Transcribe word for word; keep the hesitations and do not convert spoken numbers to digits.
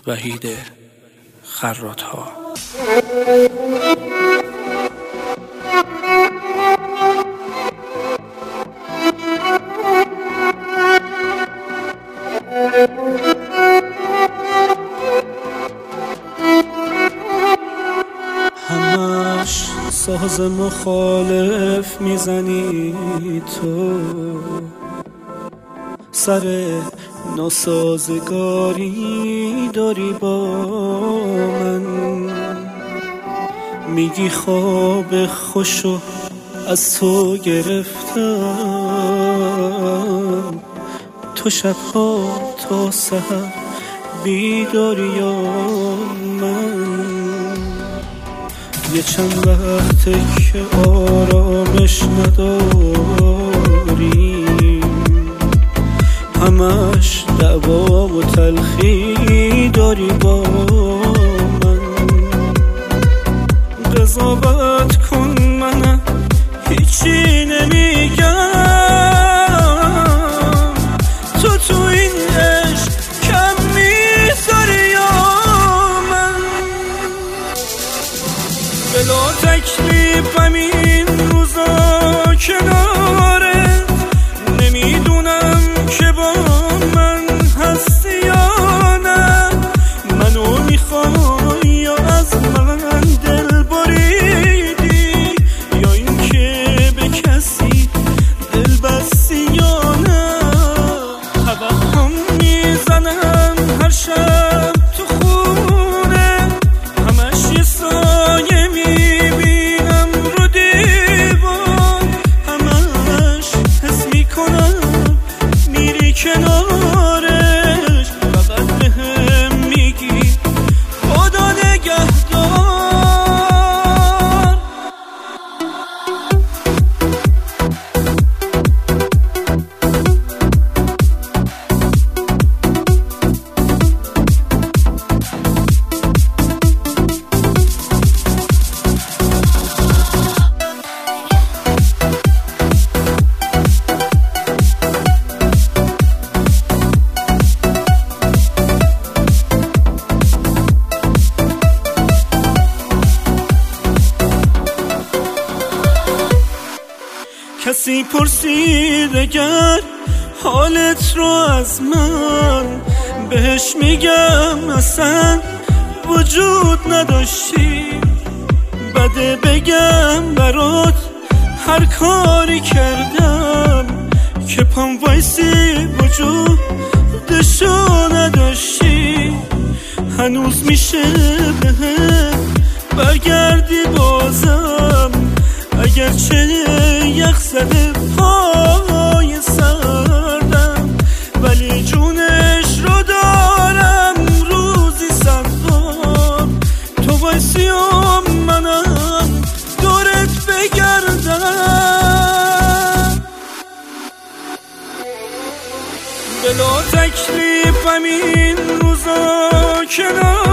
وحید خراط‌ها. همش ساز مخالف میزنی تو، سر ناسازگاری داری با من، میگی خواب خوشو از تو گرفتم، تو شبها تا سحر بیداری یا من. یه چند وقته که آرامش نداری، همش دعوا و تلخی داری با من. قضاوت کن منم هیچی نمیگم، تو تو این عشق کم میذاری یا من. بلا تکلیفم این روزا کنارت، نمیدونم که با من هستی یا نه. منو میخوای یا از من دل بریدی، یا اینکه به کسی دل بستی یا نه. توهم میزنم هر شب تو خونه، همش یه سایه میبینم رو دیوار، همش حس میکنم میری کنارش، فقط بهم میگی خدا نگهدار. کسی پرسید اگر حالت رو از من، بهش میگم اصلا وجود نداشتی. بده بگم برات هر کاری کردم که پام وایسی وجودشو نداشتی. هنوز میشه بهم برگردی بازم، اگرچه یخ زده پای سردم، ولی جونش رو دارم روزی صد بار. تو وایسی و منم دورت بگردم، بلا تکلیفم این روزا کنار